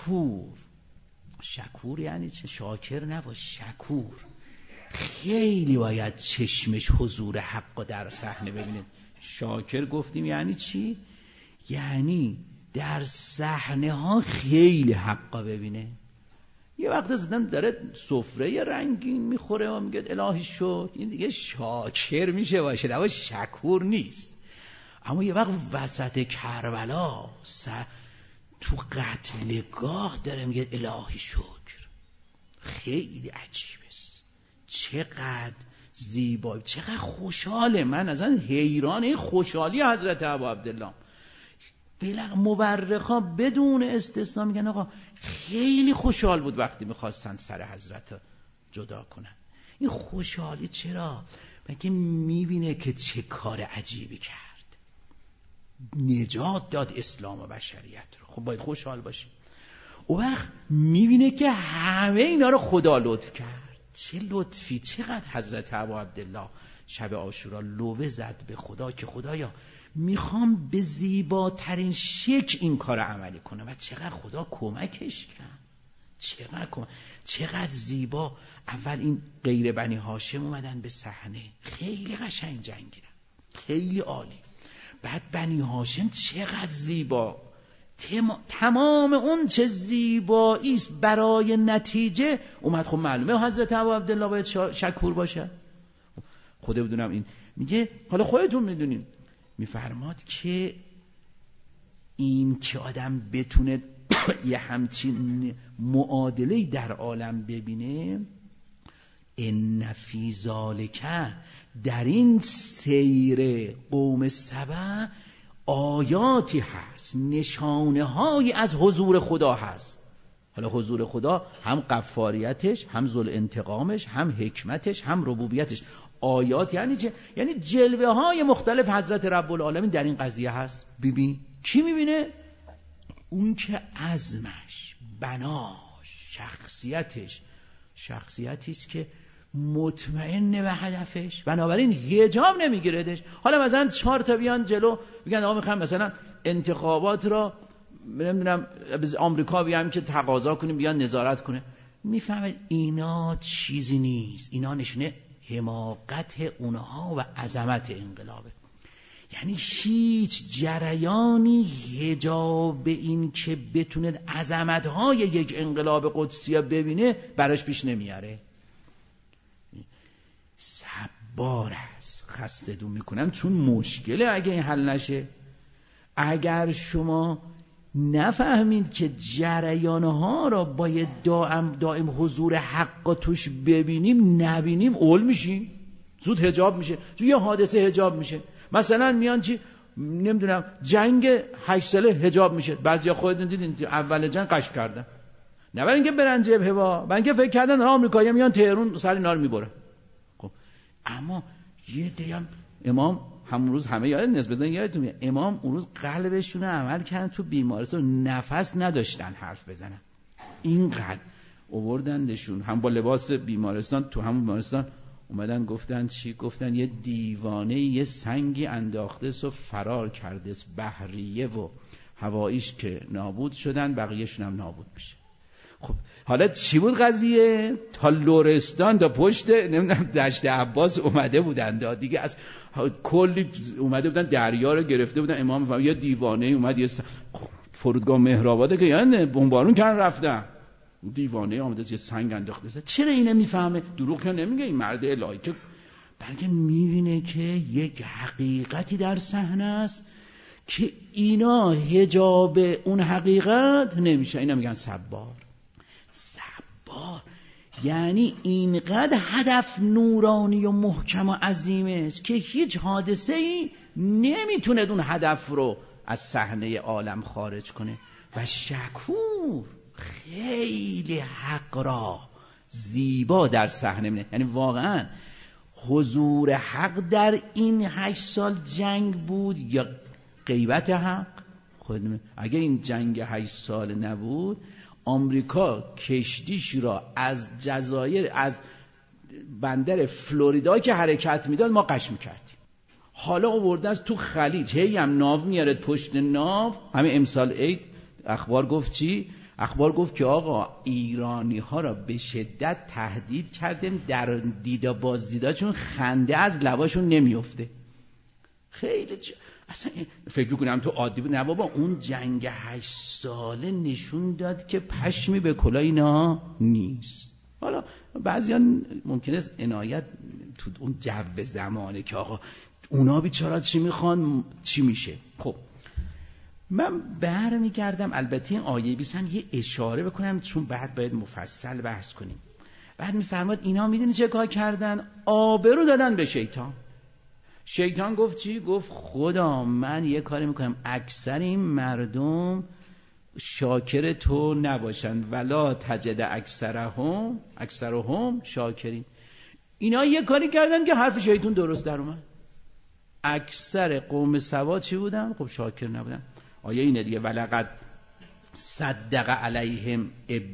شکور یعنی چه؟ شاکر نباش، شکور. خیلی باید چشمش حضور حق در صحنه ببینید. شاکر گفتیم یعنی چی؟ یعنی در صحنه ها خیلی حقا ببینه. یه وقت زدم داره سفره رنگین میخوره و میگه الهی شکر، این دیگه شاکر میشه باشه، اما شکور نیست. اما یه وقت وسط کربلا تو قتلگاه داره میگه الهی شکر، خیلی عجیبه. چقدر زیبا، چقدر خوشحاله. من اصلا حیران این خوشحالی حضرت ابا عبدالله. مورخا بدون استثنا میگن آقا خیلی خوشحال بود وقتی میخواستن سر حضرت جدا کنن. این خوشحالی چرا؟ بلکه میبینه که چه کار عجیبی کرد، نجات داد اسلام و بشریت رو. خب باید خوشحال باشه. اون وقت میبینه که همه اینا رو خدا لطف کرد. چه لطفی، چقدر حضرت ابا عبدالله شب عاشورا لوه زد به خدا که خدایا میخوام به زیباترین شکل این کار عملی کنه و چقدر خدا کمکش کرد. چقدر زیبا. اول این غیر بنی هاشم اومدن به صحنه، خیلی قشنگ جنگیدن، خیلی عالی. بعد بنی هاشم چقدر زیبا، تمام اون چه زیبایی است برای نتیجه اومد. خب معلومه حضرت ابو عبدالله باید شکور باشه. خدا بدونم این میگه حالا خودتون میدونین، میفرماد که این که آدم بتونه یه همچین معادله‌ای در عالم ببینه، ان فی ذالک، در این سیر قوم سبع آیاتی هست، نشانه هایی از حضور خدا هست. حالا حضور خدا هم غفاریتش، هم ذل انتقامش، هم حکمتش، هم ربوبیتش. آیات یعنی چه؟ یعنی جلوه های مختلف حضرت رب العالمین در این قضیه هست. ببین کی میبینه؟ اون که عزمش، بناش، شخصیتی است که مطمئن به هدفش، بنابراین حجاب نمیگیردش. حالا مثلا 4 تا بیان جلو بگن آقا میخوام مثلا انتخابات را نمیدونم از آمریکا بیام که تقاضا کنیم بیان نظارت کنه، میفهمید اینا چیزی نیست. اینا نشونه حماقت اونها و عظمت انقلابه. یعنی هیچ جریانی حجاب این که بتونه عظمت‌های یک انقلاب قدسیه ببینه براش پیش نمیاره. صبار است. خسته دون میکنم چون مشکله اگه این حل نشه. اگر شما نفهمید که جریانها را باید دائم حضور حق توش ببینیم، نبینیم، اول میشیم، زود حجاب میشه، زود یه حادثه حجاب میشه. مثلا میان چی نمیدونم جنگ 8 ساله حجاب میشه. بعضیا خودتون دیدین اول جنگ قش کردن، نه برای اینکه برن جبهه، برای اینکه فکر کردن آمریکایی‌ها میان تهران سر اینا رو میبرن. خب اما یه دیگه امام همون روز همه یادتون میاد امام اون روز قلبشون رو عمل کردن تو بیمارستان، نفس نداشتن حرف بزنن، اینقدر آوردندشون هم با لباس بیمارستان. تو همون بیمارستان اومدن گفتن چی؟ گفتن یه دیوانه یه سنگی انداخته و فرار کرده بحریه و هواییش که نابود شدن، بقیه‌شون هم نابود میشه. خب حالا چی بود قضیه؟ تا لرستان تا پشت نمیدونم دشت عباس اومده بودن دیگه، از کلی اومده بودن دریا رو گرفته بودن. امام فرمود یه دیوانه اومد یه فرودگاه مهرآباده که یعنی بمبارون کردن رفتن، دیوانه اومده یه سنگ انداخته. چرا اینه میفهمه؟ دروغ که نمیگه این مرد الهی، که بلکه میبینه که یک حقیقتی در صحنه است که اینا حجاب اون حقیقت نمیشه. اینا میگن صبار. صبار یعنی اینقدر هدف نورانی و محکم و عظیمه است که هیچ حادثه‌ای نمیتونه اون هدف رو از صحنه عالم خارج کنه. و شکور خیلی حق را زیبا در صحنه می‌بینه. یعنی واقعا حضور حق در این 8 سال جنگ بود یا غیبت حق؟ خودمون اگه این جنگ 8 سال نبود، آمریکا کشتیش را از جزایر، از بندر فلوریدا که حرکت میداد ما قش میکردیم. حالا آورده از تو خلیج هی هم ناو میاره پشت ناو. همین امسال عید اخبار گفت چی؟ اخبار گفت که آقا ایرانی ها را به شدت تهدید کردیم، در دیدا بازدیداشون خنده از لباشون نمیفته. خیلی اصلا فکر کنم تو عادی بود. نه بابا، اون جنگ 8 ساله نشون داد که پشمی به کلاه اینا نیست. حالا بعضیان ممکنه عنایت تو اون جو زمانه که آقا اونا بیچارا چی میخوان چی میشه. خب من برمیگردم البته این آیه 20 هم یه اشاره بکنم چون بعد باید مفصل بحث کنیم. بعد میفرماد اینا میدونی چه کار کردن؟ آبرو دادن به شیطان. شیطان گفت چی؟ گفت خدا من یه کاری میکنم اکثر این مردم شاکر تو نباشن، ولا تجد اکثرهم شاکرین. اینا یه کاری کردن که حرف شیطان درست در اومد. اکثر قوم سوا چی بودن؟ خب شاکر نبودن. آیه اینه دیگه، ولقد صدق علیهم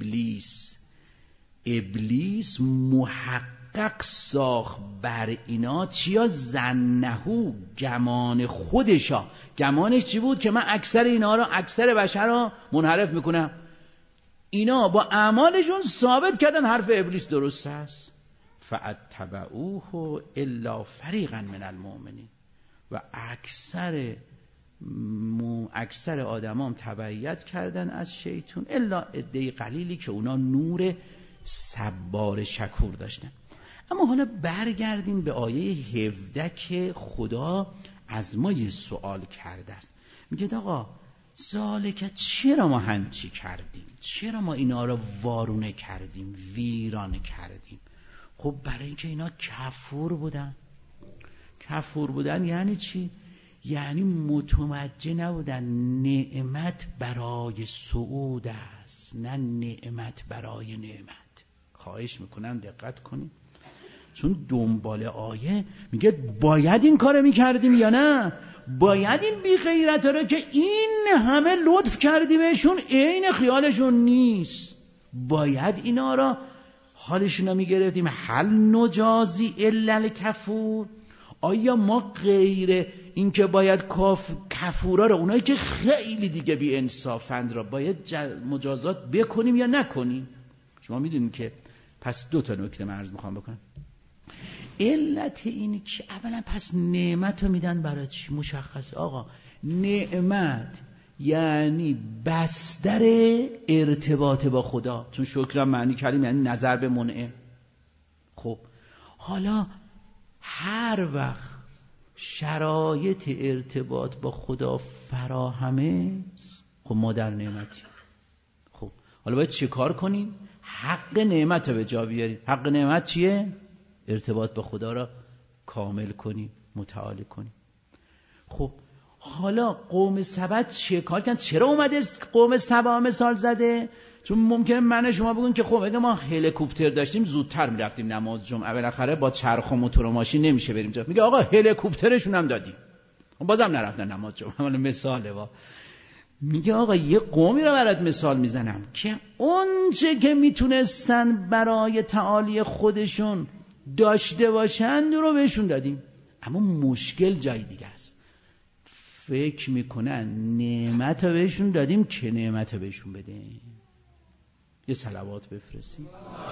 ابلیس محقق ساخت بر اینا چیا؟ زنهو، گمان خودشا. گمانش چی بود؟ که من اکثر اینا را، اکثر بشر را منحرف میکنم. اینا با اعمالشون ثابت کردن حرف ابلیس درست است. فاتبعوه الا فریقا من المؤمنین. و اکثر آدمان تبعیت کردن از شیطان الا عده قلیلی که اونا نور صبار شکور داشتن. اما حالا برگردیم به آیه 17 که خدا از ما یه سوال کرده است. میگه آقا ذالک، چرا ما هنچی کردیم؟ چرا ما اینا رو وارونه کردیم، ویرانه کردیم؟ خب برای اینکه اینا کفور بودن. کفور بودن یعنی چی؟ یعنی متوجه نبودن نعمت برای صعود است، نه نعمت برای نعمت. خواهش میکنم دقت کنیم، چون دنبال آیه میگه باید این کار میکردیم یا نه؟ باید این بی غیرت رو که این همه لطف کردیمشون عین خیالشون نیست، باید اینا را حالشون رو میگرفتیم. هل نجازی الا الکفور؟ آیا ما غیر این که باید کفورا رو، اونایی که خیلی دیگه بی انصافند را باید مجازات بکنیم یا نکنیم؟ شما میدونید که پس 2 تا نکته من عرض میخوام بکنم. علت اینه که اولا پس نعمت رو میدن برای چی؟ مشخص آقا نعمت یعنی بستر ارتباط با خدا، چون شکرم معنی کردیم یعنی نظر به منعم. خب حالا هر وقت شرایط ارتباط با خدا فراهمه، خب ما در نعمتی. خب حالا باید چه کار کنیم؟ حق نعمت رو به جا بیاریم. حق نعمت چیه؟ ارتباط با خدا را کامل کنیم، متعالی کنیم. خب حالا قوم سبا چه کار کردن؟ چرا اومده قوم سبا مثال زده؟ چون ممکنه من شما بگون که خب اگه ما هلیکوپتر داشتیم زودتر میرفتیم نماز جمعه، بالاخره با چرخ و موتور و ماشین نمیشه بریم جا. میگه آقا هلیکوپترشون هم دادیم بازم نرفتن نماز جمعه. حالا مثاله میگه آقا یه قومی رو برات مثال میزنم که اون چه که میتونستن برای تعالی خودشون داشته باشن رو بهشون دادیم، اما مشکل جای دیگه است. فکر میکنن نعمت رو بهشون دادیم که نعمت رو بهشون بدیم. یه صلوات بفرستیم.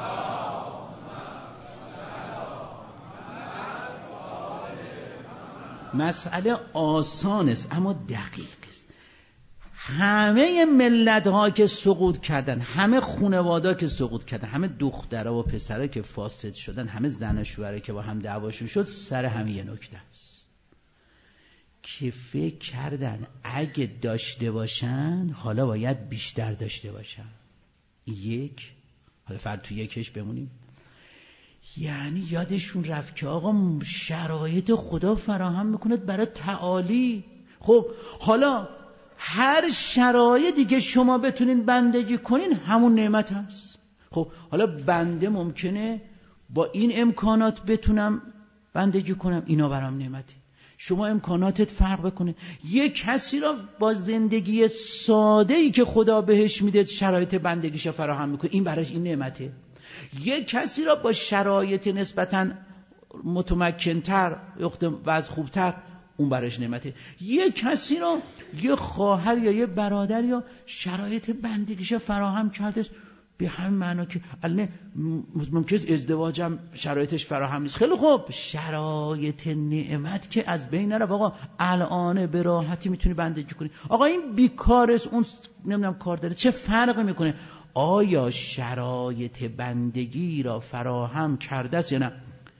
مسئله آسان است اما دقیق است. همه ملت ها که سقوط کردن، همه خانواده که سقوط کردن، همه دخترها و پسرها که فاسد شدن، همه زن و شوهرها که با هم دعواشون شد، سر همه یه نکته است که فکر کردن اگه داشته باشن حالا باید بیشتر داشته باشن. یک، حالا فرد تو یکش بمونیم، یعنی یادشون رفت که آقا شرایط خدا فراهم میکنه برای تعالی. خب حالا هر شرایطی که شما بتونین بندگی کنین همون نعمت هست. خب حالا بنده ممکنه با این امکانات بتونم بندگی کنم، اینا برام نعمته. شما امکاناتت فرق بکنه. یک کسی را با زندگی ساده‌ای که خدا بهش میده شرایط بندگیش فراهم میکنه، این براش این نعمته. یک کسی را با شرایط نسبتاً متمکن‌تر، وضع خوبتر، اون براش نعمته. یک کسی را یه خواهر یا یه برادر یا شرایط بندگیش فراهم کرده به همین معنا که الان ممکنه ازدواجم شرایطش فراهم نیست. خیلی خوب، شرایط نعمت که از بین نره. آقا الان به راحتی میتونی بندگی کنی. آقا این بیکارست، اون نمیدونم کار داره، چه فرقی میکنه؟ آیا شرایط بندگی را فراهم کرده است یا نه؟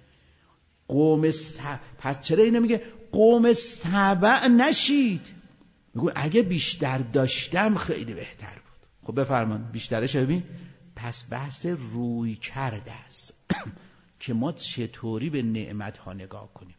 پس چرا اینو میگه قوم سبع نشید؟ میگه اگه بیشتر داشتم خیلی بهتر بود. خب بفرمان بیشترش ببین. پس بحث روی کرده است که ما چطوری به نعمت ها نگاه کنیم.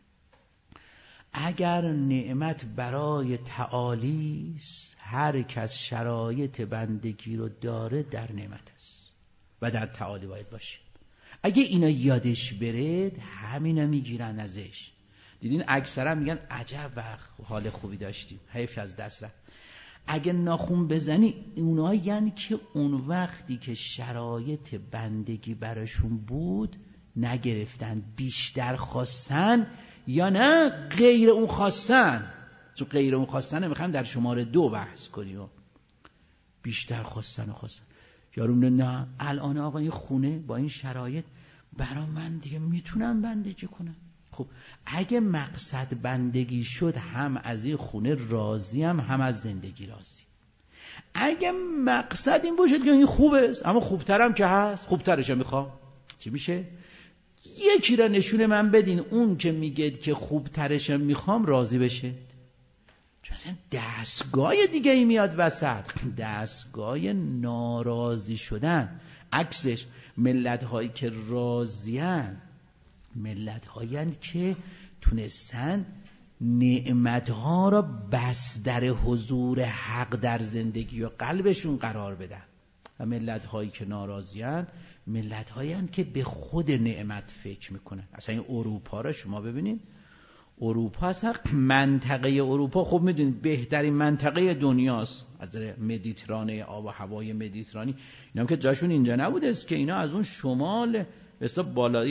اگر نعمت برای تعالی است، هر کس شرایط بندگی رو داره در نعمت است و در تعالی باید باشه. اگه اینا یادش بره همینا میگیرن ازش. دیدین اکثرا میگن عجب حال خوبی داشتیم، حیف از دست رفت. اگه ناخون بزنی اونا یعنی که اون وقتی که شرایط بندگی براشون بود نگرفتن، بیشتر خواستن یا نه غیر اون خواستن. چون غیر اون خواستن میخوام در شماره 2 بحث کنیم. بیشتر خواستن. یارو نه الان آقا این خونه با این شرایط برا من دیگه میتونم بندگی کنم. خب اگه مقصد بندگی شد، هم از این خونه راضیم، هم از زندگی راضی. اگه مقصد این باشد که این خوبه اما خوبترم که هست، خوبترش میخوام، چی میشه؟ یکی را نشون من بدین اون که میگه که خوبترش میخوام راضی بشه. چون اصلا دستگاه دیگه ای میاد وسط، دستگاه ناراضی شدن. عکسش ملت هایی که راضیان، ملت هایی که تونستن نعمت ها را بس در حضور حق در زندگی و قلبشون قرار بدن. و ملت هایی که ناراضیان، ملت هایی که به خود نعمت فکر میکنن. اصلا این اروپا را شما ببینید، اروپا اصلا منطقه اروپا خب میدونید بهترین منطقه دنیاست از مدیترانه، آب و هوای مدیترانی. اینا هم که جاشون اینجا نبوده است که اینا از اون شمال بستا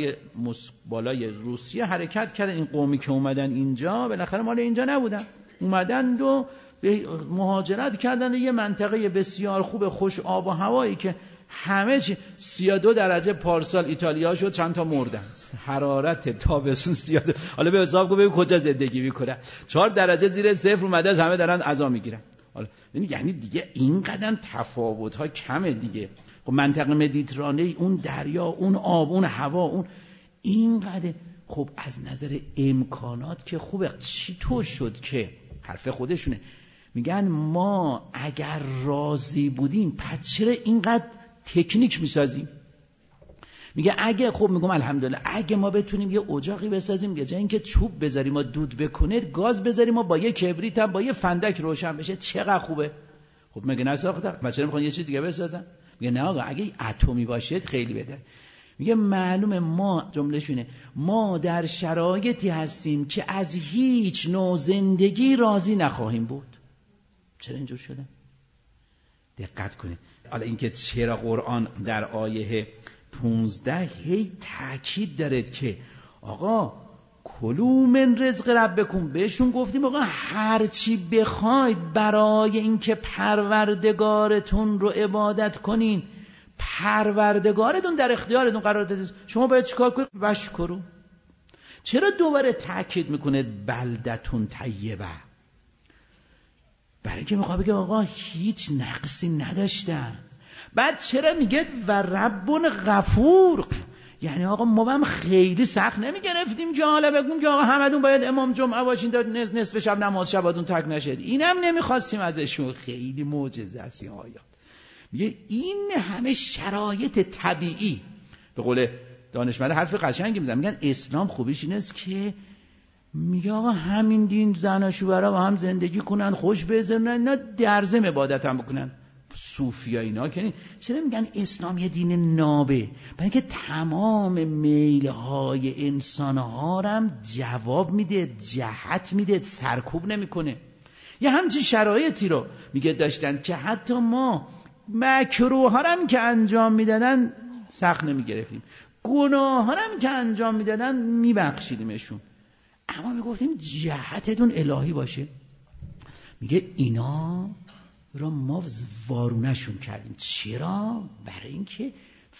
بالای روسیه حرکت کردن. این قومی که اومدن اینجا بالاخره مال اینجا نبودن، اومدن و مهاجرت کردن یه منطقه بسیار خوب خوش آب و هوایی که همه چی 32 درجه پارسال ایتالیا شد، چند تا مردن. حرارت تابستون 32. حالا به حساب کن ببین کجا زندگی میکنن. 4 درجه زیر صفر اومده از همه دارن عزا میگیرن. حالا یعنی دیگه این قدم تفاوت ها کمه دیگه. خب منطقه مدیترانه، اون دریا، اون آب، اون هوا، اون اینقدر خب از نظر امکانات که خوبه. چی تو شد که حرف خودشونه میگن ما اگر راضی بودیم پس چرا اینقدر تکنیک میسازیم؟ میگه اگه خب میگم الحمدلله اگه ما بتونیم یه اجاقی بسازیم به جای اینکه چوب بذاریم و دود بکنه گاز بذاریم و با یه کبریت هم با یه فندک روشن بشه چقدر خوبه. خب میگه نساختم مثلا میخوان یه چیز دیگه بسازن. میگه نه آقا اگه اتمی باشه خیلی بهتره. میگه معلومه ما جملهشونه ما در شرایطی هستیم که از هیچ نوع زندگی راضی نخواهیم بود. چرا اینجور شده؟ دقت کنید. حالا اینکه چرا قرآن در آیه 15 هی تاکید دارد که آقا کلوا من رزق ربکم، بهشون گفتیم آقا هر چی بخواید برای اینکه پروردگارتون رو عبادت کنین، پروردگارتون در اختیارتون قرار داده، شما باید چیکار کنید؟ وشکرو. چرا دوباره تاکید میکنه بلدتون طیبه؟ برای اینکه میخواد بگه آقا هیچ نقصی نداشتن. بعد چرا میگه و ربون غفور؟ یعنی آقا ما هم خیلی سخت نمیگرفتیم که حالا بگیم که آقا همتون باید امام جمعه باشین تا نصف شب نماز شباتون ترک نشد. اینم نمیخواستیم ازشون. خیلی معجزه است این آیات. میگه این همه شرایط طبیعی، به قول دانشمند حرف قشنگی میزنن، میگن اسلام خوبیش این است که میگه آقا همین دین زن و شوهرها با هم زندگی کنن، خوش بگذرونن، اینا درزم عبادت هم بکنن. صوفیا اینا که چرا میگن اسلام یه دین نابه؟ برای اینکه تمام میلهای انسانها رو هم جواب میده، جهت میده، سرکوب نمیکنه. یه همچین شرایطی رو میگه داشتن که حتی ما مکروه ها هم که انجام میدادن سخت نمیگرفتیم، گناه ها هم که انجام میدادن میبخشیدیمشون، اما میگفتیم جهتتون الهی باشه. میگه اینا را ما وارونشون کردیم. چرا؟ برای اینکه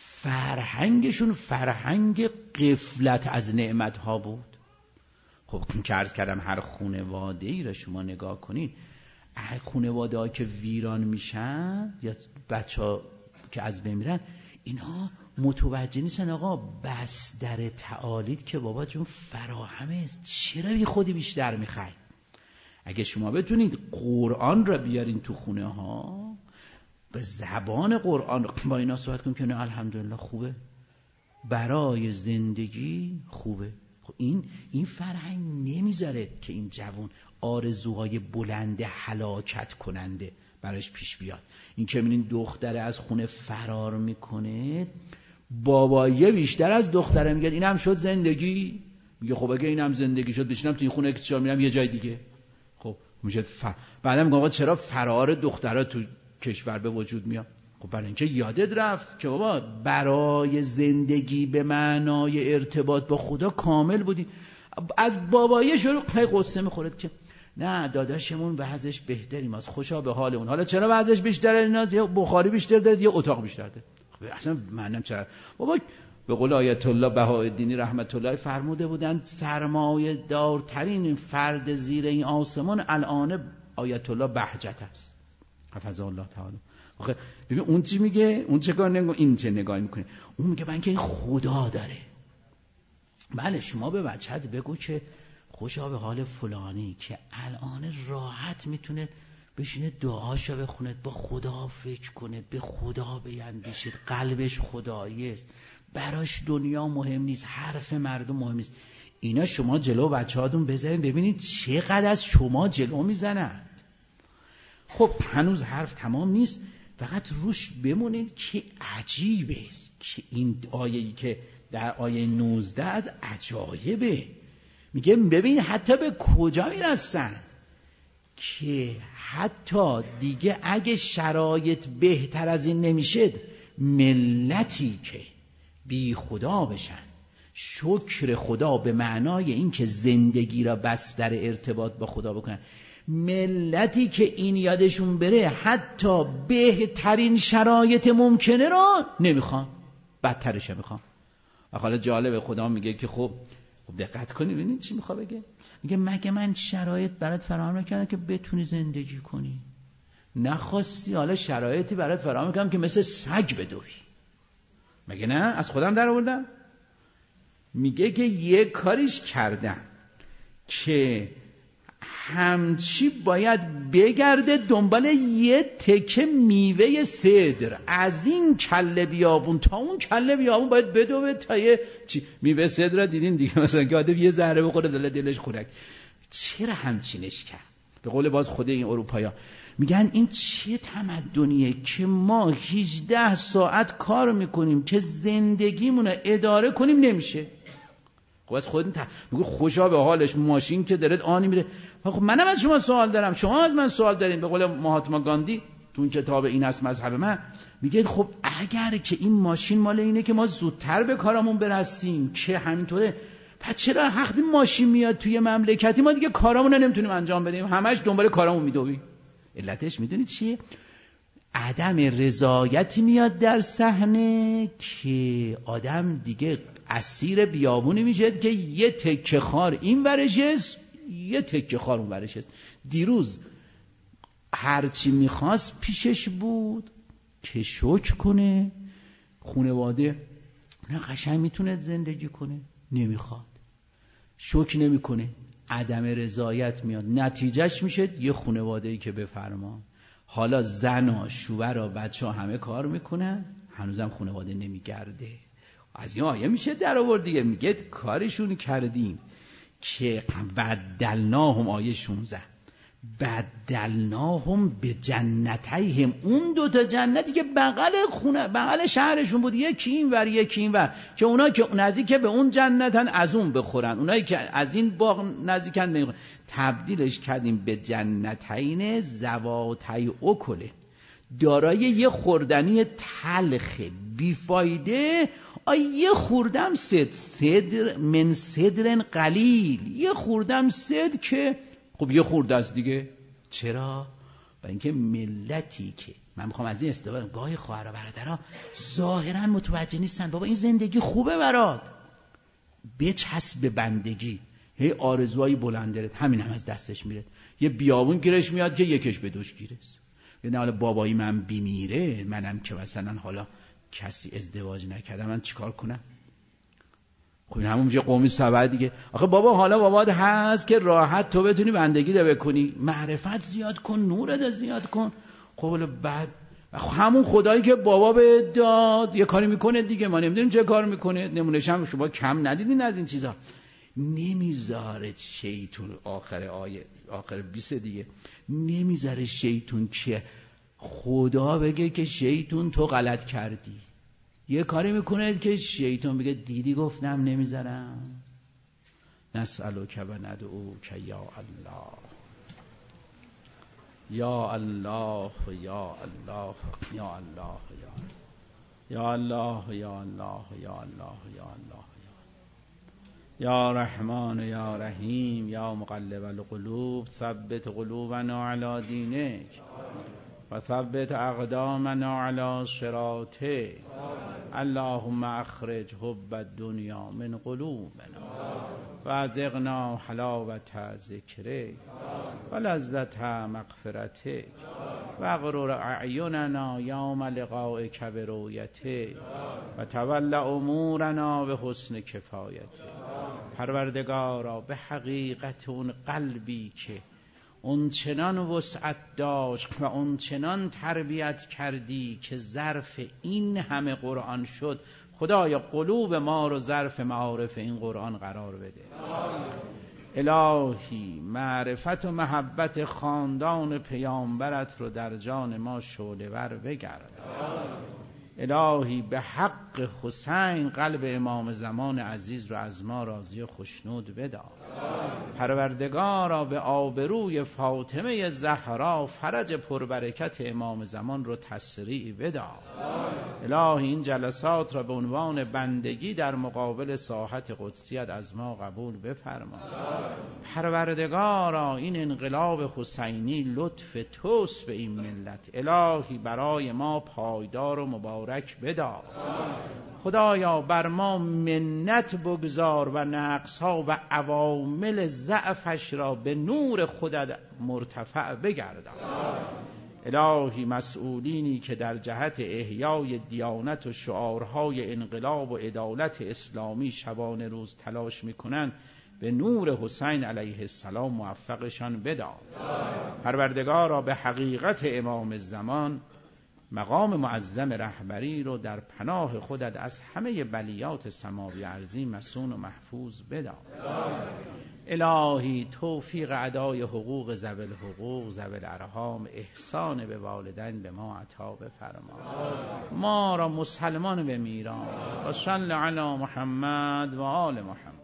فرهنگشون فرهنگ غفلت از نعمتها بود. خب که عرض کردم هر خانواده ای را شما نگاه کنید، خانواده ها که ویران میشن یا بچه ها که از بین میرن، اینا متوجه نیستن آقا بس در تعالید که بابا جون فراهمه، چرا بی خودی بیشتر میخوای؟ اگه شما بتونید قرآن را بیارین تو خونه ها، به زبان قرآن با اینا صحبت کنید که نه الحمدلله خوبه، برای زندگی خوبه. خب این فرهنگ نمیذاره که این جوان آرزوهای بلند هلاکت کننده براش پیش بیاد. این که میبینین دختره از خونه فرار میکنه، بابایه بیشتر از دختره میگه اینم شد زندگی. میگه خب اگه اینم زندگی شد بشینم تو این خونه که چرا میرم یه جای دیگه. خب میشه بعدم میگم چرا فرار دخترها تو کشور به وجود میاد؟ خب برای اینکه یادت رفت که بابا برای زندگی به معنای ارتباط با خدا کامل بودی. از بابایه شروع قصه میخورد که نه داداشمون وضعش بهتری ماست، خوشا به حال اون. حالا چرا وضعش بیشتره؟ اینا یه بخاری بیشتر داد، یه اتاق بیشتر داد. خب اصلا معنی چرا؟ بابا به قول آیت الله بهاءالدینی رحمت الله فرموده بودند سرمایه دارترین فرد زیر این آسمان الان آیت الله بهجت است حفظه الله تعالی. آخه ببین اون چی میگه، اون چه کار نگاه، این چه نگاهی میکنه. اون میگه من که خدا داره. بله شما به بچه‌ت بگو که خوشا به حال فلانی که الان راحت میتونه بشینه دعاشو بخونه، با خدا فکر کنه، به خدا بیندیشید، قلبش خدایی است، براش دنیا مهم نیست، حرف مردم مهم نیست. اینا شما جلو بچه‌هاتون بذارین ببینید چقدر از شما جلو میزنند. خب هنوز حرف تمام نیست، فقط روش بمونید که عجیبه که این آیه‌ای که در آیه 19 از عجایبه. میگه ببین حتی به کجا میرسن که حتی دیگه اگه شرایط بهتر از این نمیشد، ملتی که بی خدا بشن، شکر خدا به معنای این که زندگی را بستر ارتباط با خدا بکنن، ملتی که این یادشون بره حتی بهترین شرایط ممکنه را نمیخوان، بدترش میخوان. و حالا جالبه خدا میگه که خب دقت کنی ببینید چی میخواد بگه. میگه مگه من شرایط برات فراهم نکردم که بتونی زندگی کنی؟ نخواستی حالا شرایطی برات فراهم میکنم که مثل سگ بدوی. مگه نه؟ از خودم در آوردم. میگه که یه کاریش کردم که همچی باید بگرده دنبال یه تکه میوه سدر، از این کله بیابون تا اون کله بیابون باید بدوه تا یه میوه سدر را دیدین دیگه، مثلا که آدم یه ذره بخوره دلش خورک. چرا همچینش کرد؟ به قول باز خود این اروپایا میگن این چه تمدنیه که ما 18 ساعت کار میکنیم که زندگیمون رو اداره کنیم نمیشه. خب از خودتون میگه خوشا به حالش، ماشین که داره آنی میره. خب منم از شما سوال دارم، شما از من سوال دارین. به قول مهاتما گاندی تو اون کتاب این است مذهب من، میگه خب اگر که این ماشین مال اینه که ما زودتر به کارمون برسیم که همینطوره، پس چرا وقتی ماشین میاد توی مملکتی ما دیگه کارامون رو نمیتونیم انجام بدیم، همش دنبال کارامون میدویم؟ علتش میدونید چیه؟ عدم رضایتی میاد در صحنه که آدم دیگه اسیر بیابونی میشه که یه تکه خار این ورش است، یه تکه خار اون ورش است. دیروز هرچی میخواست پیشش بود که شکر کنه، خانواده نه قشنگ میتونه زندگی کنه، نمیخواد، شکر نمیکنه، عدم رضایت میاد، نتیجهش میشه یه خانواده‌ای که بفرمان حالا زن و شوهر و بچه ها همه کار میکنن، هنوزم خانواده نمیگرده. از این آیه میشه در آورد دیگه، میگه کارشون کردیم که بدلناهم، آیه 16 بدلناهم به جنتیهم، اون دوتا جنتی که بغل شهرشون بود، یکی این ور یکی این ور، که اونا که نزدیک به اون جنتن از اون بخورن، اونایی که از این باغ نزدیکن نمیخورن، تبدیلش کردیم به جنتین ذواتی اکله، دارای یه خوردنی تلخ بیفایده، یه خوردم صدر من صدر قلیل، یه خوردم صدر که خب یه خورده است دیگه. چرا؟ برای اینکه ملتی که من میخوام از این استفاده، گاهی خواهر و برادرها ظاهرا متوجه نیستن بابا این زندگی خوبه برات، بچسب به بندگی، هی آرزوهای بلنده، همین هم از دستش میره. یه بیابون گیرش میاد که یکش به دوش گیره است. یعنی حالا بابایی من بیمیره، منم که مثلا حالا کسی ازدواج نکردم، من چیکار کنم؟ خب همونجا قومی سبع دیگه. آخه بابا حالا بابات هست که راحت تو بتونی بندگی ده بکنی، معرفت زیاد کن، نورت زیاد کن. خب بعد همون خدایی که بابا به داد یه کاری میکنه دیگه، ما نمیدونیم چه کار میکنه. نمونهش هم شما کم ندیدین از این چیزا. نمیذاره شیطون، آخر آیه آخر 20 دیگه، نمیذاره شیطون که خدا بگه که شیطون تو غلط کردی. یه کاری میکنه که شیطان بگه دیدی گفتم نمیذارم. نسألک و ندعوک یا الله یا الله یا الله یا الله یا الله یا الله یا الله یا الله یا رحمان یا رحیم یا مقلب القلوب ثبت قلوبنا علی دینک و ثبت اقدامنا علی صراطک. اللهم اخرج حب الدنیا من قلوبنا و ازغنا حلاوت ذکرک و لذت مغفرتک و اغرر اعیننا یوم لقائک برؤیتک و تول امورنا به حسن کفایتک. پروردگارا به حقیقت اون قلبی که اون چنان وسعت داشت و اون چنان تربیت کردی که ظرف این همه قرآن شد، خدایا قلوب ما رو ظرف معارف این قرآن قرار بده. الهی معرفت و محبت خاندان پیامبرت رو در جان ما شعله ور بگرد. الهی به حق حسین قلب امام زمان عزیز رو از ما راضی و خشنود بدار. پروردگارا به آبروی فاطمه زهرا فرج پربرکت امام زمان رو تسریع بدار. الهی این جلسات را به عنوان بندگی در مقابل ساحت قدسیت از ما قبول بفرما. پروردگارا این انقلاب حسینی لطف توست به این ملت، الهی برای ما پایدار و مبارک بدار. خدایا بر ما منت بگذار و نقصها و عوامل ضعفش را به نور خودت مرتفع بگردان. الهی مسئولینی که در جهت احیای دیانت و شعارهای انقلاب و عدالت اسلامی شبانه روز تلاش میکنند، به نور حسین علیه السلام موفقشان بدار. پروردگارا به حقیقت امام زمان مقام معظم رهبری رو در پناه خودت از همه بلیات سماوی ارضی مصون و محفوظ بدار. الهی توفیق ادای حقوق ذوی الحقوق ذوی الارحام، احسان به والدین به ما عطا بفرما. ما را مسلمان بمیران. و صلی علی محمد و آل محمد.